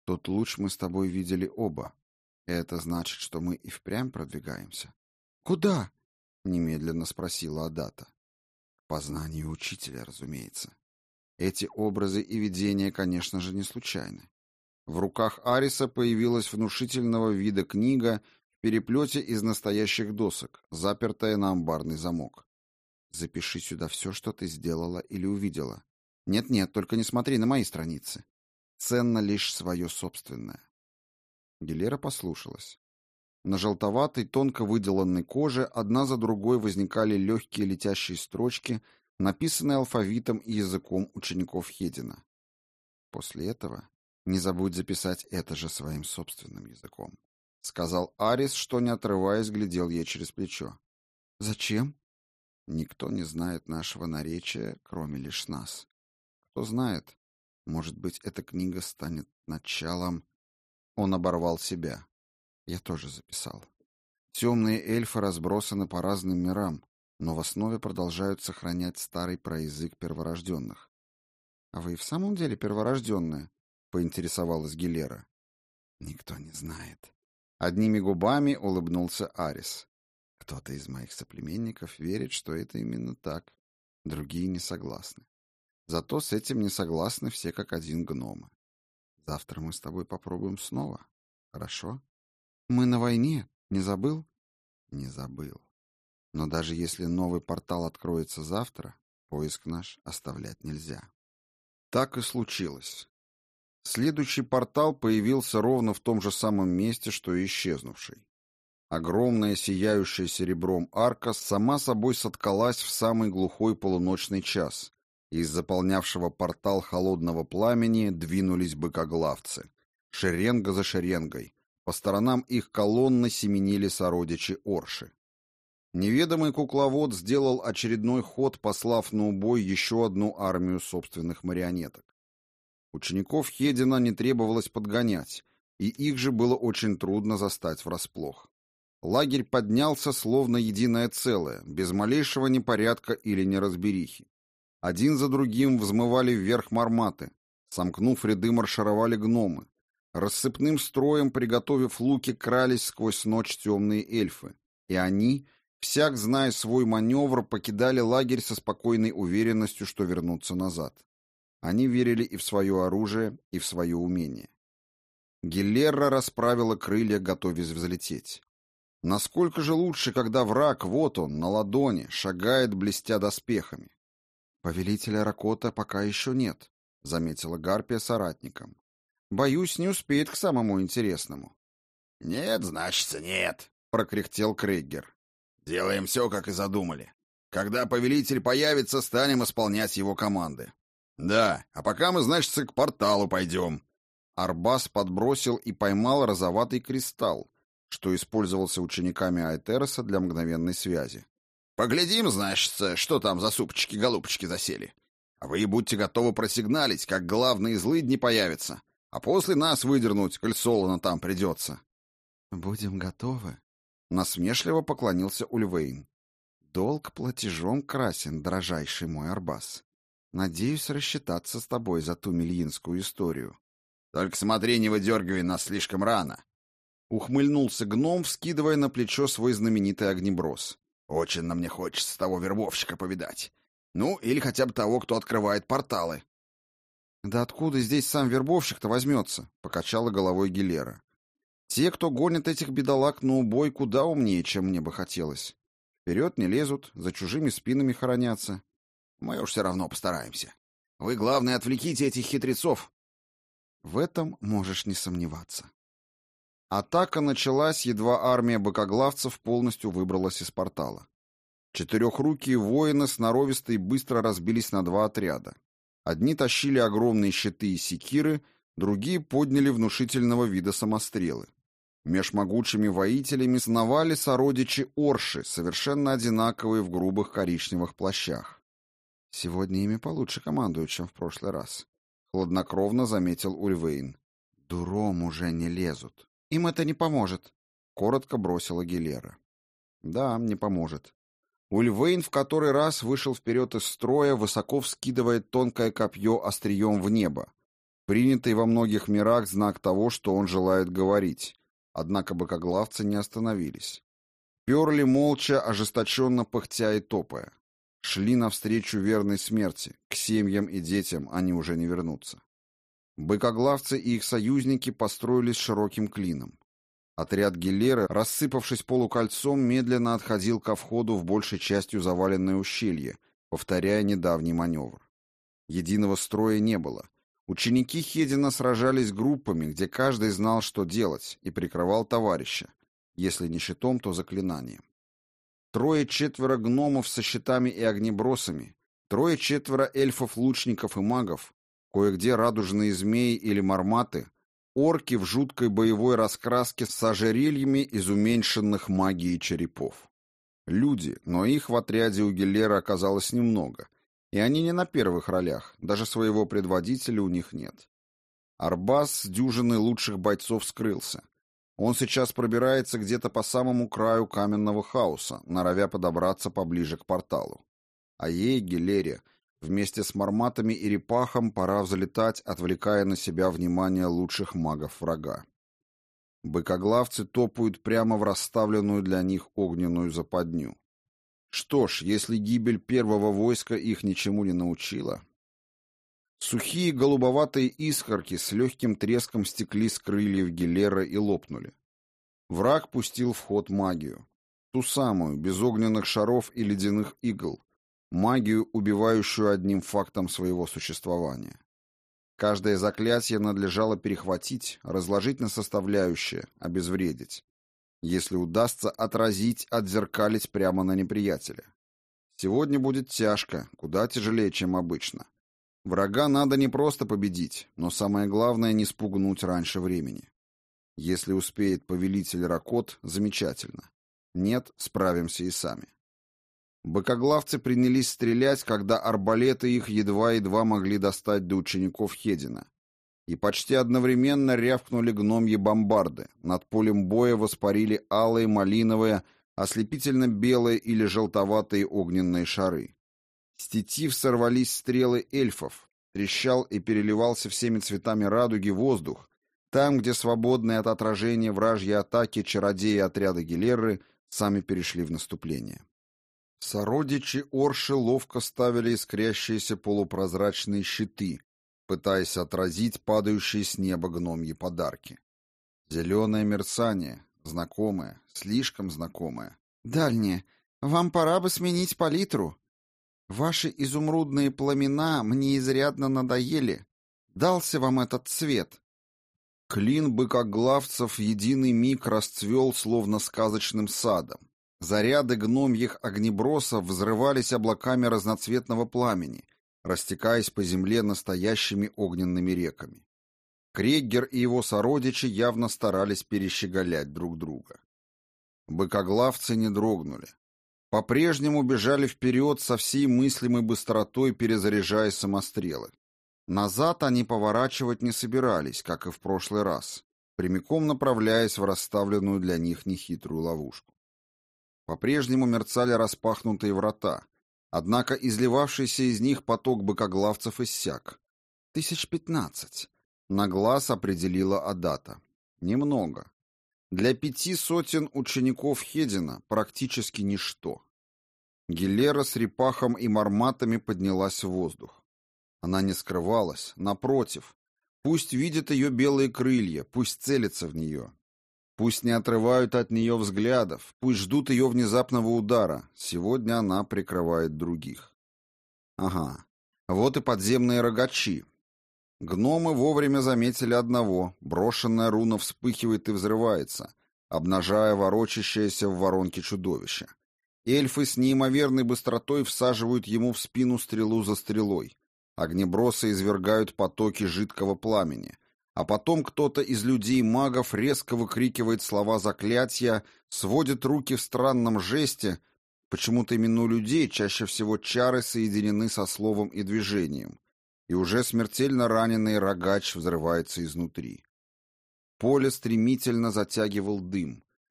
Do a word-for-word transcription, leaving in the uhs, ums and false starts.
Тот луч мы с тобой видели оба. Это значит, что мы и впрямь продвигаемся. Куда? Немедленно спросила Адата. К познанию учителя, разумеется. Эти образы и видения, конечно же, не случайны. В руках Ариса появилась внушительного вида книга в переплете из настоящих досок, запертая на амбарный замок. Запиши сюда все, что ты сделала или увидела. Нет-нет, только не смотри на мои страницы. Ценно лишь свое собственное. Гилера послушалась. На желтоватой, тонко выделанной коже одна за другой возникали легкие летящие строчки, написанные алфавитом и языком учеников Хедина. После этого не забудь записать это же своим собственным языком, — сказал Арис, что, не отрываясь, глядел ей через плечо. — Зачем? — Никто не знает нашего наречия, кроме лишь нас. Кто знает, может быть, эта книга станет началом... Он оборвал себя. Я тоже записал. Темные эльфы разбросаны по разным мирам, но в основе продолжают сохранять старый проязык перворожденных. — А вы и в самом деле перворожденная? — поинтересовалась Гилера. — Никто не знает. Одними губами улыбнулся Арис. Кто-то из моих соплеменников верит, что это именно так. Другие не согласны. Зато с этим не согласны все как один гномы. Завтра мы с тобой попробуем снова. Хорошо? Мы на войне. Не забыл? Не забыл. Но даже если новый портал откроется завтра, поиск наш оставлять нельзя. Так и случилось. Следующий портал появился ровно в том же самом месте, что и исчезнувший. Огромная, сияющая серебром арка сама собой соткалась в самый глухой полуночный час, и из заполнявшего портал холодного пламени двинулись быкоглавцы. Шеренга за шеренгой. По сторонам их колонны семенили сородичи Орши. Неведомый кукловод сделал очередной ход, послав на убой еще одну армию собственных марионеток. Учеников Хедина не требовалось подгонять, и их же было очень трудно застать врасплох. Лагерь поднялся словно единое целое, без малейшего непорядка или неразберихи. Один за другим взмывали вверх марматы, сомкнув ряды маршировали гномы. Рассыпным строем, приготовив луки, крались сквозь ночь темные эльфы, и они, всяк зная свой маневр, покидали лагерь со спокойной уверенностью, что вернутся назад. Они верили и в свое оружие, и в свое умение. Гилерра расправила крылья, готовясь взлететь. Насколько же лучше, когда враг, вот он, на ладони, шагает, блестя доспехами. «Повелителя Ракота пока еще нет», — заметила Гарпия соратникам. «Боюсь, не успеет к самому интересному». «Нет, значится, нет», — прокряхтел Крейгер. «Делаем все, как и задумали. Когда повелитель появится, станем исполнять его команды. Да, а пока мы, значится, к порталу пойдем». Арбас подбросил и поймал розоватый кристалл, что использовался учениками Айтероса для мгновенной связи. «Поглядим, значится, что там за супчики-голубчики засели. А вы будьте готовы просигналить, как главные злыдни появятся, а после нас выдернуть, коль Солоно там придется». «Будем готовы», — насмешливо поклонился Ульвейн. «Долг платежом красен, дрожайший мой Арбас. Надеюсь рассчитаться с тобой за ту мельинскую историю». «Только смотри, не выдергивай нас слишком рано», — ухмыльнулся гном, вскидывая на плечо свой знаменитый огнеброс. «Очень нам не хочется того вербовщика повидать. Ну, или хотя бы того, кто открывает порталы». «Да откуда здесь сам вербовщик-то возьмется?» — покачала головой Гилера. «Те, кто гонит этих бедолаг на убой, куда умнее, чем мне бы хотелось. Вперед не лезут, за чужими спинами хоронятся. Мы уж все равно постараемся. Вы, главное, отвлеките этих хитрецов». В этом можешь не сомневаться». Атака началась, едва армия быкоглавцев полностью выбралась из портала. Четырехрукие воины сноровисто и быстро разбились на два отряда. Одни тащили огромные щиты и секиры, другие подняли внушительного вида самострелы. Меж могучими воителями сновали сородичи Орши, совершенно одинаковые в грубых коричневых плащах. «Сегодня ими получше командуют, чем в прошлый раз», — хладнокровно заметил Ульвейн. «Дуром уже не лезут. Им это не поможет», — коротко бросила Гилера. «Да, не поможет». Ульвейн в который раз вышел вперед из строя, высоко вскидывая тонкое копье острием в небо. Принятый во многих мирах знак того, что он желает говорить, однако быкоглавцы не остановились. Перли молча, ожесточенно пыхтя и топая. Шли навстречу верной смерти, к семьям и детям они уже не вернутся. Быкоглавцы и их союзники построились широким клином. Отряд Гелеры, рассыпавшись полукольцом, медленно отходил ко входу в большей частью заваленное ущелье, повторяя недавний маневр. Единого строя не было. Ученики Хедина сражались группами, где каждый знал, что делать, и прикрывал товарища, если не щитом, то заклинанием. Трое-четверо гномов со щитами и огнебросами, трое-четверо эльфов-лучников и магов, кое-где радужные змеи или марматы, орки в жуткой боевой раскраске с ожерельями из уменьшенных магией черепов. Люди, но их в отряде у Гелеры оказалось немного, и они не на первых ролях, даже своего предводителя у них нет. Арбас с дюжиной лучших бойцов скрылся. Он сейчас пробирается где-то по самому краю каменного хаоса, норовя подобраться поближе к порталу. А ей, Гелере, вместе с марматами и репахом пора взлетать, отвлекая на себя внимание лучших магов врага. Быкоглавцы топают прямо в расставленную для них огненную западню. Что ж, если гибель первого войска их ничему не научила... Сухие голубоватые искорки с легким треском стекли с крыльев Гелеры и лопнули. Враг пустил в ход магию. Ту самую, без огненных шаров и ледяных игл. Магию, убивающую одним фактом своего существования. Каждое заклятие надлежало перехватить, разложить на составляющие, обезвредить. Если удастся отразить, отзеркалить прямо на неприятеля. Сегодня будет тяжко, куда тяжелее, чем обычно. Врага надо не просто победить, но самое главное не спугнуть раньше времени. Если успеет повелитель Ракот, замечательно. Нет, справимся и сами. Быкоглавцы принялись стрелять, когда арбалеты их едва-едва могли достать до учеников Хедина. И почти одновременно рявкнули гномьи бомбарды. Над полем боя воспарили алые, малиновые, ослепительно-белые или желтоватые огненные шары. С тетив сорвались стрелы эльфов. Трещал и переливался всеми цветами радуги воздух. Там, где свободные от отражения вражьей атаки чародеи отряда Гелеры сами перешли в наступление. Сородичи Орши ловко ставили искрящиеся полупрозрачные щиты, пытаясь отразить падающие с неба гномьи подарки. Зеленое мерцание, знакомое, слишком знакомое. «Дальнее, вам пора бы сменить палитру. Ваши изумрудные пламена мне изрядно надоели. Дался вам этот цвет». Клин быкоглавцев в единый миг расцвел, словно сказочным садом. Заряды гномьих огнебросов взрывались облаками разноцветного пламени, растекаясь по земле настоящими огненными реками. Креггер и его сородичи явно старались перещеголять друг друга. Быкоглавцы не дрогнули. По-прежнему бежали вперед со всей мыслимой быстротой, перезаряжая самострелы. Назад они поворачивать не собирались, как и в прошлый раз, прямиком направляясь в расставленную для них нехитрую ловушку. По-прежнему мерцали распахнутые врата, однако изливавшийся из них поток быкоглавцев иссяк. Тысяч пятнадцать. На глаз определила Адата. Немного. Для пяти сотен учеников Хедина практически ничто. Гелера с репахом и марматами поднялась в воздух. Она не скрывалась, напротив. Пусть видят ее белые крылья, пусть целятся в нее. Пусть не отрывают от нее взглядов, пусть ждут ее внезапного удара. Сегодня она прикрывает других. Ага, вот и подземные рогачи. Гномы вовремя заметили одного. Брошенная руна вспыхивает и взрывается, обнажая ворочащееся в воронке чудовище. Эльфы с неимоверной быстротой всаживают ему в спину стрелу за стрелой. Огнебросы извергают потоки жидкого пламени. А потом кто-то из людей-магов резко выкрикивает слова заклятия, сводит руки в странном жесте. Почему-то именно у людей чаще всего чары соединены со словом и движением. И уже смертельно раненый рогач взрывается изнутри. Поле стремительно затягивал дым.